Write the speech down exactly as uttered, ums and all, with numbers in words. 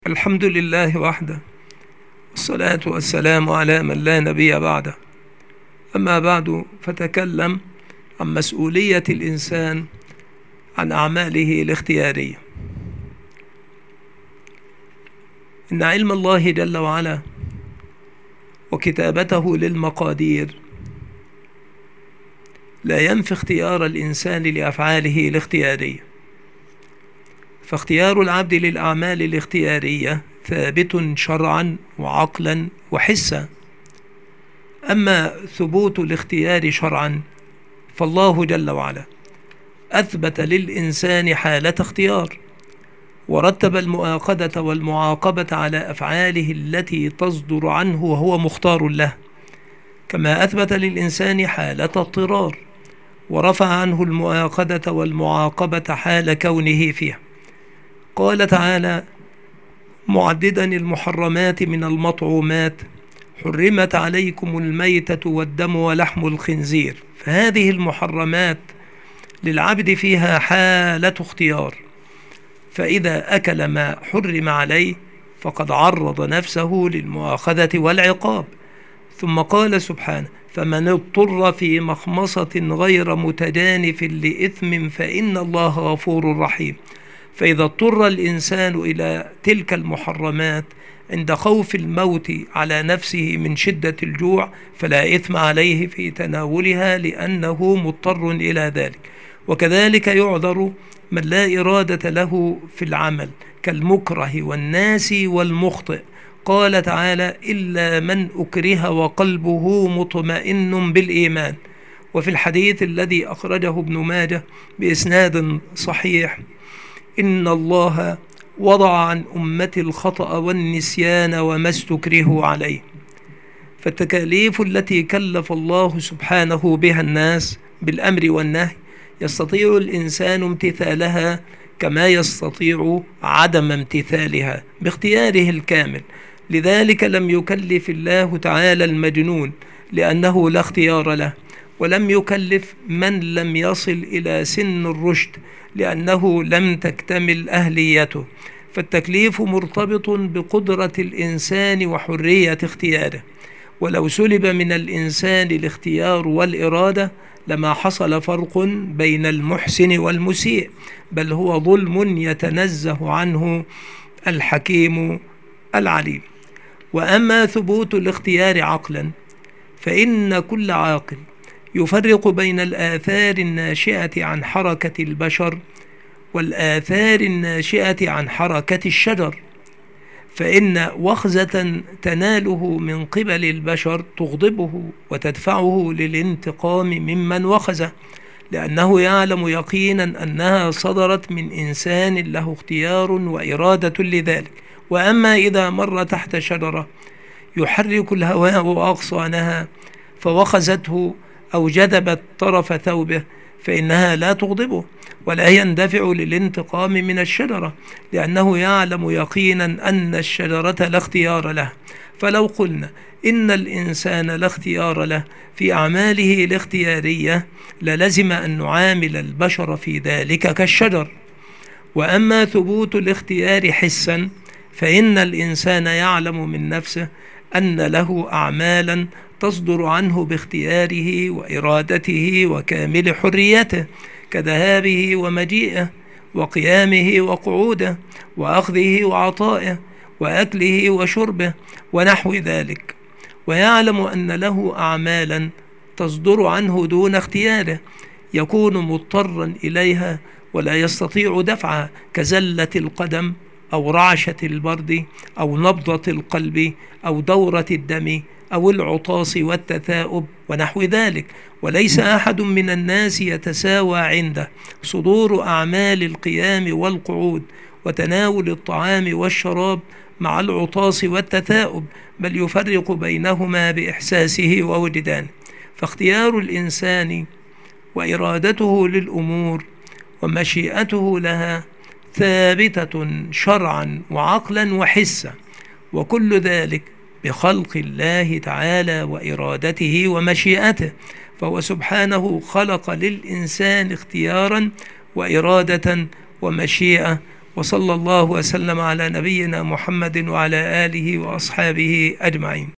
الحمد لله وحده، والصلاة والسلام على من لا نبي بعده. أما بعد، فتكلم عن مسؤولية الإنسان عن أعماله الاختيارية. إن علم الله جل وعلا وكتابته للمقادير لا ينفي اختيار الإنسان لأفعاله الاختيارية، فاختيار العبد للأعمال الاختيارية ثابت شرعا وعقلا وحسا. أما ثبوت الاختيار شرعا فالله جل وعلا أثبت للإنسان حالة اختيار، ورتب المؤاخذة والمعاقبة على أفعاله التي تصدر عنه وهو مختار له، كما أثبت للإنسان حالة اضطرار ورفع عنه المؤاخذة والمعاقبة حال كونه فيها. قال تعالى معددا المحرمات من المطعومات: حرمت عليكم الميتة والدم ولحم الخنزير. فهذه المحرمات للعبد فيها حالة اختيار، فإذا أكل ما حرم عليه فقد عرض نفسه للمؤاخذة والعقاب. ثم قال سبحانه: فمن اضطر في مخمصة غير متجانف لإثم فإن الله غفور رحيم. فإذا اضطر الإنسان إلى تلك المحرمات عند خوف الموت على نفسه من شدة الجوع فلا إثم عليه في تناولها لأنه مضطر إلى ذلك. وكذلك يعذر من لا إرادة له في العمل كالمكره والناس والمخطئ. قال تعالى: إلا من أكره وقلبه مطمئن بالإيمان. وفي الحديث الذي أخرجه ابن ماجه بإسناد صحيح: إن الله وضع عن أمتي الخطأ والنسيان وما استكرهوا عليه. فالتكاليف التي كلف الله سبحانه بها الناس بالأمر والنهي يستطيع الإنسان امتثالها كما يستطيع عدم امتثالها باختياره الكامل. لذلك لم يكلف الله تعالى المجنون لأنه لا اختيار له، ولم يكلف من لم يصل إلى سن الرشد لأنه لم تكتمل أهليته. فالتكليف مرتبط بقدرة الإنسان وحرية اختياره، ولو سلب من الإنسان الاختيار والإرادة لما حصل فرق بين المحسن والمسيء، بل هو ظلم يتنزه عنه الحكيم العليم. وأما ثبوت الاختيار عقلا فإن كل عاقل يفرق بين الآثار الناشئة عن حركة البشر والآثار الناشئة عن حركة الشجر، فإن وخزة تناله من قبل البشر تغضبه وتدفعه للانتقام ممن وخزه، لأنه يعلم يقينا أنها صدرت من إنسان له اختيار وإرادة لذلك. وأما إذا مر تحت شجرة يحرك الهواء أغصانها فوخزته أو جذبت طرف ثوبه فإنها لا تغضبه ولا يندفع للانتقام من الشجرة، لأنه يعلم يقينا أن الشجرة لا اختيار له. فلو قلنا إن الإنسان لا اختيار له في أعماله الاختيارية للزم أن نعامل البشر في ذلك كالشجر. وأما ثبوت الاختيار حسا فإن الإنسان يعلم من نفسه أن له أعمالا تصدر عنه باختياره وإرادته وكامل حريته، كذهابه ومجيئه وقيامه وقعوده وأخذه وعطائه وأكله وشربه ونحو ذلك. ويعلم أن له أعمالا تصدر عنه دون اختياره يكون مضطرا إليها ولا يستطيع دفعها، كزلة القدم أو رعشة البرد أو نبضة القلب أو دورة الدم أو العطاس والتثاؤب ونحو ذلك. وليس أحد من الناس يتساوى عنده صدور أعمال القيام والقعود وتناول الطعام والشراب مع العطاس والتثاؤب، بل يفرق بينهما بإحساسه ووجدانه. فاختيار الإنسان وإرادته للأمور ومشيئته لها ثابتة شرعا وعقلا وحسا، وكل ذلك بخلق الله تعالى وإرادته ومشيئته. فهو سبحانه خلق للإنسان اختيارا وإرادة ومشيئة وصلى الله وسلم على نبينا محمد وعلى آله وأصحابه أجمعين.